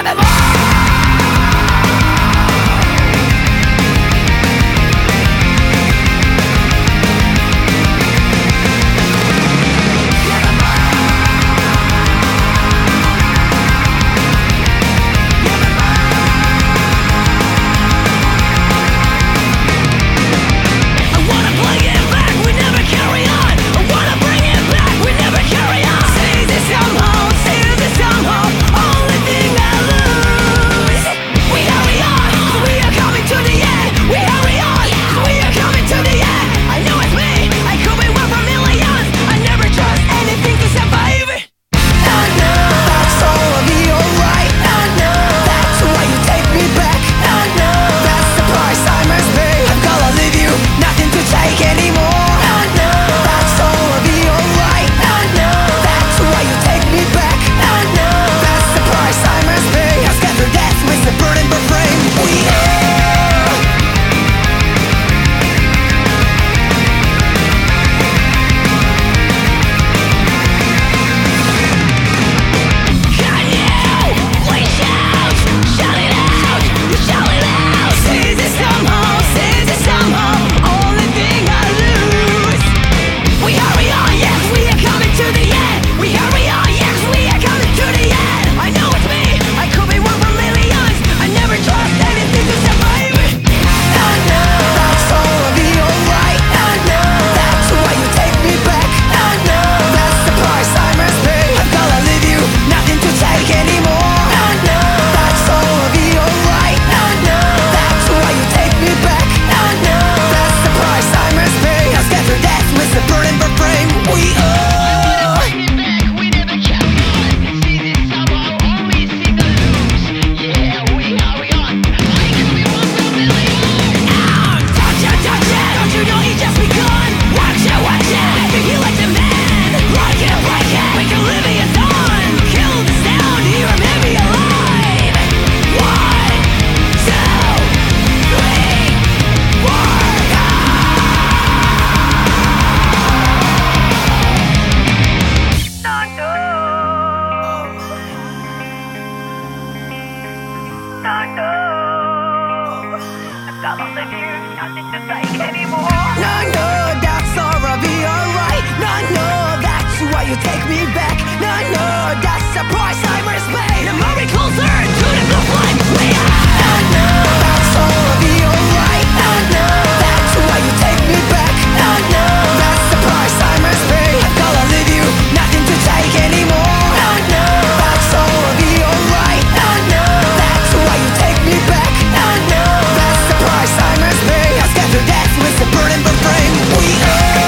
you take me back. No, no, that's the price I must pay. The more we closer to the blue flame we are. I know that's all will be alright. I know that's why you take me back. I know that's the price I must pay. I've gotta leave you, nothing to take anymore. I know that's all will be alright. I know that's why you take me back. I know that's the price I must pay. I'll scatter death with the burning flame we are.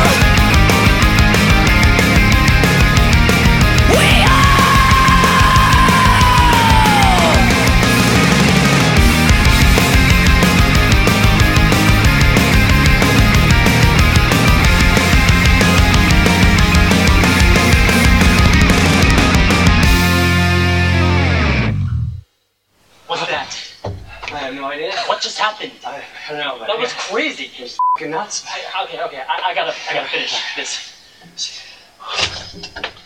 What's that? I have no idea. What just happened? I don't know. That was crazy. It was f***ing nuts. Okay. I gotta finish this.